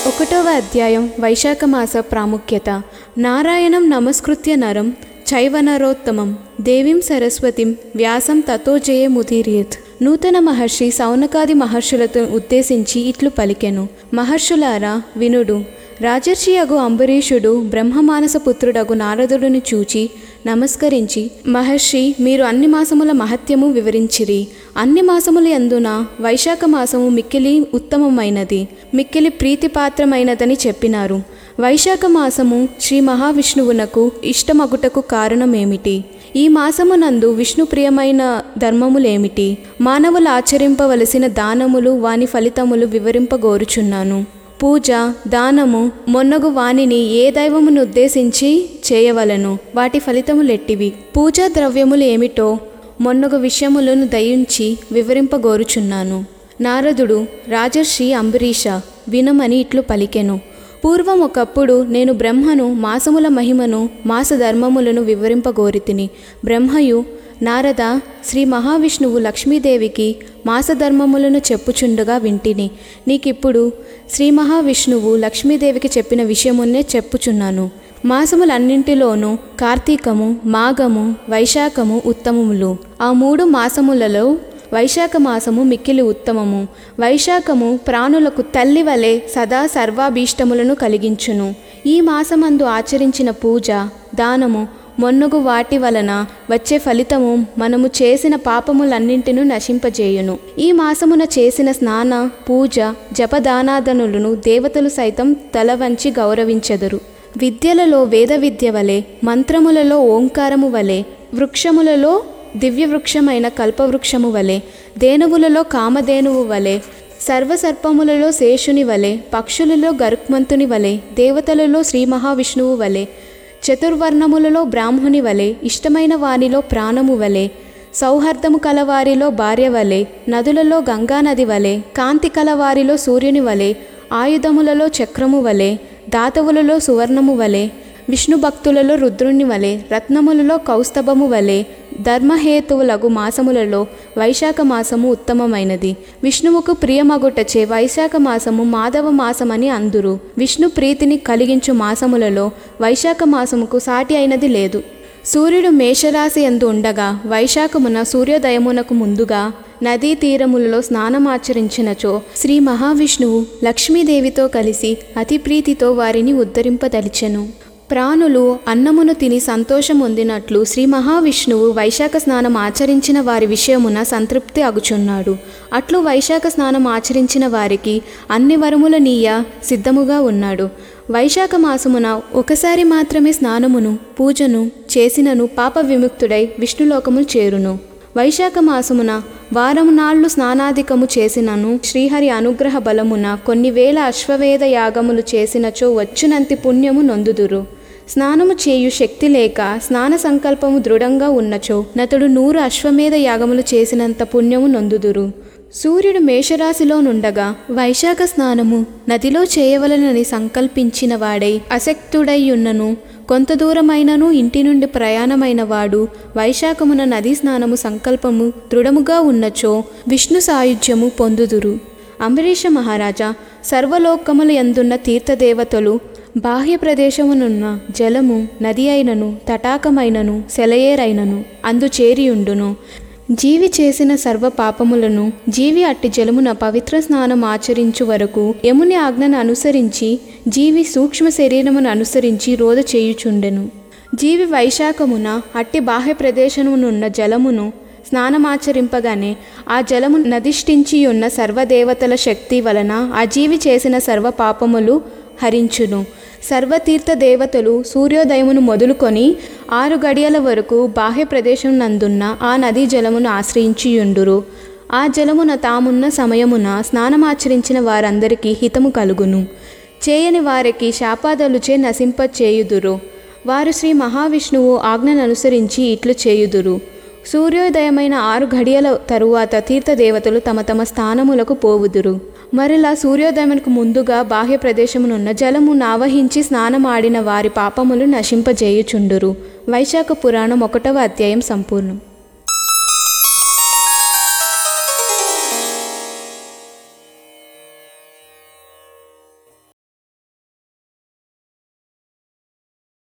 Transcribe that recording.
ఒకటవ అధ్యాయం వైశాఖమాస ప్రాముఖ్యత. నారాయణం నమస్కృత్య నరం చైవ నరోత్తమం దేవీం సరస్వతిం వ్యాసం తతో జయముదీర్యేత్. నూతన మహర్షి సౌనకాది మహర్షులతో ఉద్దేశించి ఇట్లు పలికెను. మహర్షులారా వినుడు. రాజర్షియగు అంబరీషుడు బ్రహ్మమానస పుత్రుడగు నారదుడిని చూచి నమస్కరించి, మహర్షి, మీరు అన్ని మాసముల మహత్యము వివరించిరి. అన్ని మాసముల యందున వైశాఖ మాసము మిక్కిలి ఉత్తమమైనది, మిక్కిలి ప్రీతిపాత్రమైనదని చెప్పినారు. వైశాఖ మాసము శ్రీ మహావిష్ణువునకు ఇష్టమగుటకు కారణమేమిటి? ఈ మాసమునందు విష్ణుప్రియమైన ధర్మములేమిటి? మానవులు ఆచరింపవలసిన దానములు వాని ఫలితములు వివరింపగోరుచున్నాను. పూజ, దానము మొన్నగు వానిని ఏ దైవమును ఉద్దేశించి చేయవలను? వాటి ఫలితములెట్టివి? పూజా ద్రవ్యములు ఏమిటో మొన్నగు విషయములను దయించి వివరింపగోరుచున్నాను. నారదుడు రాజర్షి అంబరీష వినమని ఇట్లు పలికెను. పూర్వం ఒకప్పుడు నేను బ్రహ్మను మాసముల మహిమను మాస ధర్మములను వివరింపగోరితిని. బ్రహ్మయు, నారద, శ్రీ మహావిష్ణువు లక్ష్మీదేవికి మాసధర్మములను చెప్పుచుండగా వింటిని. నీకిప్పుడు శ్రీ మహావిష్ణువు లక్ష్మీదేవికి చెప్పిన విషయమునే చెప్పుచున్నాను. మాసములన్నింటిలోనూ కార్తీకము, మాఘము, వైశాఖము ఉత్తమములు. ఆ 3 మాసములలో వైశాఖ మాసము మిక్కిలి ఉత్తమము. వైశాఖము ప్రాణులకు తల్లి వలె సదా సర్వాభీష్టములను కలిగించును. ఈ మాసమందు ఆచరించిన పూజ, దానము మొన్నగు వాటి వలన వచ్చే ఫలితము మనము చేసిన పాపములన్నింటినూ నశింపజేయును. ఈ మాసమున చేసిన స్నాన, పూజ, జపదానాదనులను దేవతలు సైతం తల వంచి గౌరవించెదరు. విద్యలలో వేద విద్య వలె, మంత్రములలో ఓంకారము వలె, వృక్షములలో దివ్యవృక్షమైన కల్పవృక్షము వలె, ధేనువులలో కామధేనువు వలె, సర్వసర్పములలో శేషుని వలె, పక్షులలో గరుక్మంతుని వలె, దేవతలలో శ్రీ మహావిష్ణువు వలె, చతుర్వర్ణములలో బ్రాహ్మణి వలె, ఇష్టమైన వానిలో ప్రాణము వలె, సౌహార్దము కలవారిలో భార్య వలె, నదులలో గంగానది వలె, కాంతి కలవారిలో సూర్యుని వలె, ఆయుధములలో చక్రము వలె, దాతవులలో సువర్ణము వలె, విష్ణు భక్తులలో రుద్రుని వలె, రత్నములలో కౌస్తభము వలె, ధర్మహేతువులగు మాసములలో వైశాఖ మాసము ఉత్తమమైనది. విష్ణువుకు ప్రియమగుటచే వైశాఖ మాసము మాధవ మాసమని అందురు. విష్ణు ప్రీతిని కలిగించు మాసములలో వైశాఖ మాసముకు సాటి అయినది లేదు. సూర్యుడు మేషరాశి యందు ఉండగా వైశాఖమున సూర్యోదయమునకు ముందుగా నదీ తీరములలో స్నానమాచరించినచో శ్రీ మహావిష్ణువు లక్ష్మీదేవితో కలిసి అతి ప్రీతితో వారిని ఉద్ధరింపదలిచెను. ప్రాణులు అన్నమును తిని సంతోషం పొందినట్లు శ్రీ మహావిష్ణువు వైశాఖ స్నానం ఆచరించిన వారి విషయమున సంతృప్తి అగుచున్నాడు. అట్లు వైశాఖ స్నానం ఆచరించిన వారికి అన్ని వరముల నీయ సిద్ధముగా ఉన్నాడు. వైశాఖ మాసమున ఒకసారి మాత్రమే స్నానమును పూజను చేసినను పాప విముక్తుడై విష్ణులోకములు చేరును. వైశాఖ మాసమున వారము నాళ్ళు స్నానాధికము చేసినను శ్రీహరి అనుగ్రహ బలమున కొన్ని వేల అశ్వవేధ యాగములు చేసినచో వచ్చునంతి పుణ్యము నొందుదురు. స్నానము చేయు శక్తి లేక స్నాన సంకల్పము దృఢంగా ఉన్నచో నతుడు 100 అశ్వమేధ యాగములు చేసినంత పుణ్యము నొందుదురు. సూర్యుడు మేషరాశిలో నుండగా వైశాఖ స్నానము నదిలో చేయవలనని సంకల్పించిన వాడై అశక్తుడైయున్నను కొంత దూరమైనను ఇంటి నుండి ప్రయాణమైన వాడు వైశాఖమున నదీ స్నానము సంకల్పము దృఢముగా ఉన్నచో విష్ణు సాయుధ్యము పొందుదురు. అంబరీష మహారాజా, సర్వలోకముల యందున్న తీర్థదేవతలు బాహ్య ప్రదేశమునున్న జలము నది అయినను తటాకమైనను సెలయేరైనను అందు చేరియుండును. జీవి చేసిన సర్వ పాపములను జీవి అట్టి జలమున పవిత్ర స్నానం ఆచరించు వరకు యముని ఆజ్ఞను అనుసరించి జీవి సూక్ష్మ శరీరమును అనుసరించి రోధ చేయుచుండెను. జీవి వైశాఖమున అట్టి బాహ్య ప్రదేశమునున్న జలమును స్నానమాచరింపగానే ఆ జలము నదిష్ఠించి ఉన్న సర్వదేవతల శక్తి వలన ఆ జీవి చేసిన సర్వ పాపములు హరించును. సర్వతీర్థ దేవతలు సూర్యోదయమును మొదలుకొని 6 గడియల వరకు బాహ్య ప్రదేశం నందున్న ఆ నదీ జలమును ఆశ్రయించియుండురు. ఆ జలమున తామున్న సమయమున స్నానమాచరించిన వారందరికీ హితము కలుగును. చేయని వారికి శాపాదలుచే నశింపచేయుదురు. వారు శ్రీ మహావిష్ణువు ఆజ్ఞను అనుసరించి ఇట్లు చేయుదురు. సూర్యోదయమైన 6 గడియల తరువాత తీర్థదేవతలు తమ తమ స్థానములకు పోవుదురు. మరలా సూర్యోదయమునకు ముందుగా బాహ్య ప్రదేశమునున్న జలము నావహించి స్నానమాడిన వారి పాపములు నశింపజేయుచుండురు. వైశాఖ పురాణం 1వ అధ్యాయం సంపూర్ణం.